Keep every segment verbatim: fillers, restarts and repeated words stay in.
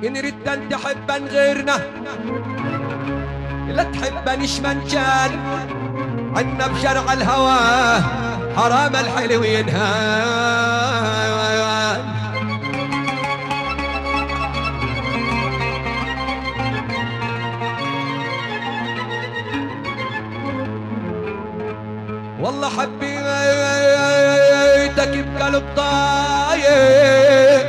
إن ردت تحبن غيرنا لا تحبنيش من كان عنا بشرع الهوى حرام الحلو ينهان. والله حبيتك بقلب طاير،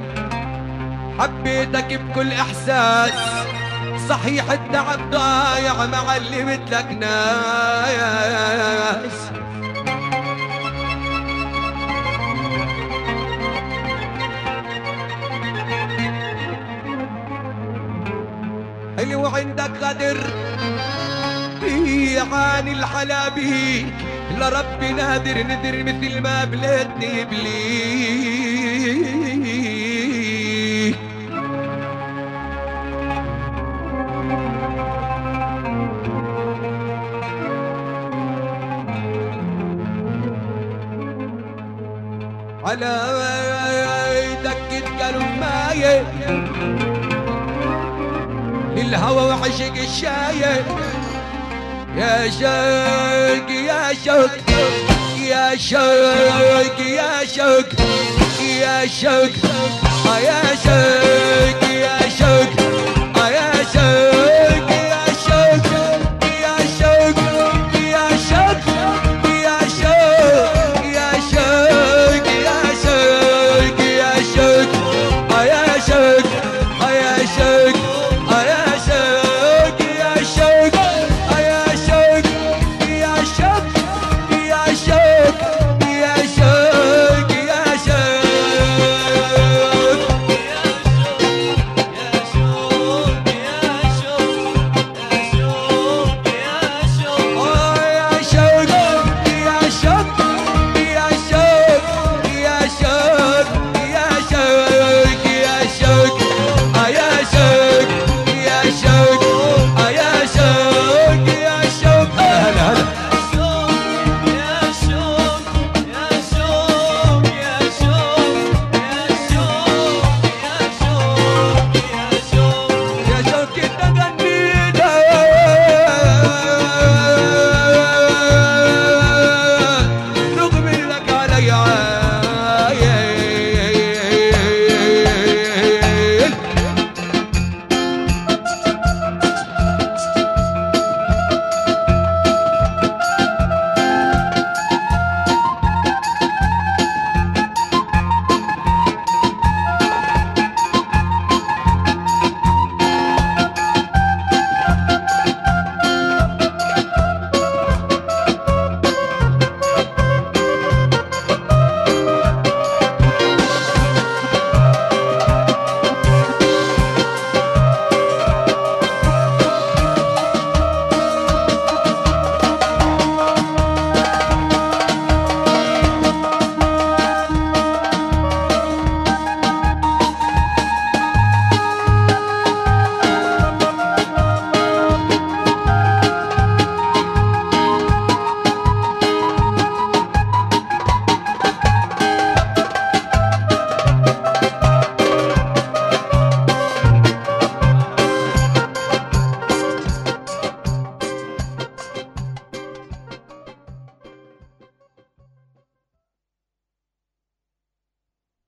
حبيتك بكل احساس، صحيح التعب ضايع مع اللي مثلك ناس. حلو عندك غدر يعاني الحلا بيك، لربي نادر ندر مثل ما بلادني بليك. على دكة قلب مايه للهوى وعشق الشاية. يا شوق يا شوق يا شوق يا شوق يا شوق يا شوق يا شوق